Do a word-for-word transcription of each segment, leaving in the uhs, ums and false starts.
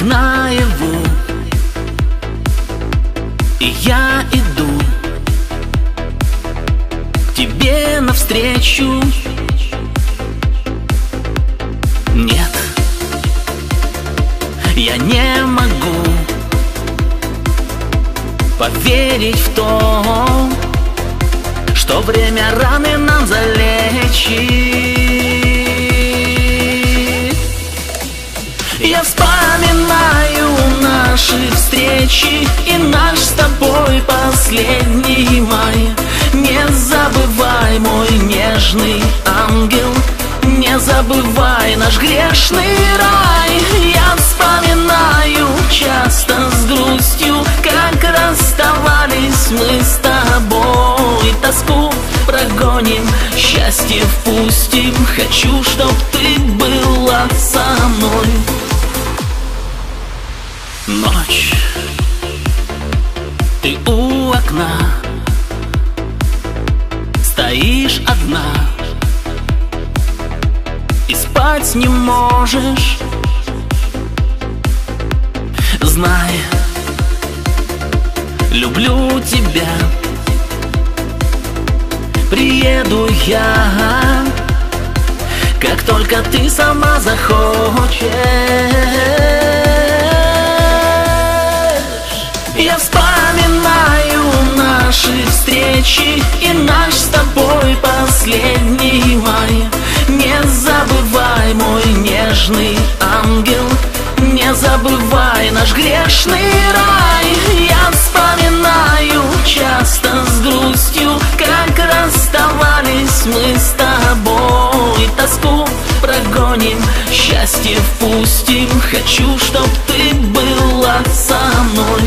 наяву, и я иду к тебе навстречу. Нет, я не могу поверить в то, что время раны нам залечит. Я вспоминаю наши встречи и наш с тобой последний май. Не забывай, мой нежный ангел, не забывай наш грешный рай. Я вспоминаю часто с грустью, как расставались мы с тобой. Тоску прогоним, счастье впустим. Хочу, чтоб ты была со мной. Ночь, ты у окна, стоишь одна и спать не можешь. Знай, люблю тебя. Приеду я, как только ты сама захочешь. Я вспоминаю наши встречи и наш с тобой последний май. Не забывай, мой нежный ангел, не забывай наш грешный рай. Я вспоминаю часто с грустью, как расставались мы с тобой. Тоску прогоним, счастье впустим. Хочу, чтоб ты была со мной.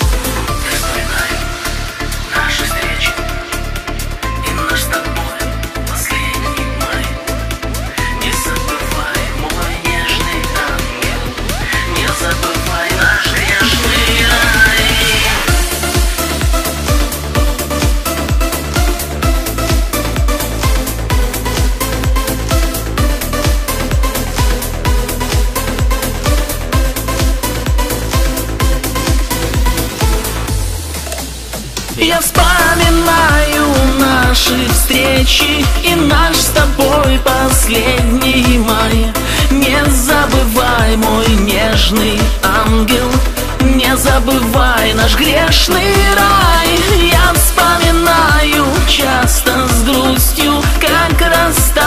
Я вспоминаю наши встречи и наш с тобой последний май. Не забывай, мой нежный ангел, не забывай наш грешный рай. Я вспоминаю часто с грустью, как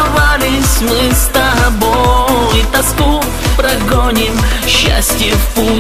расставались мы с тобой. Тоску прогоним, счастье впустим.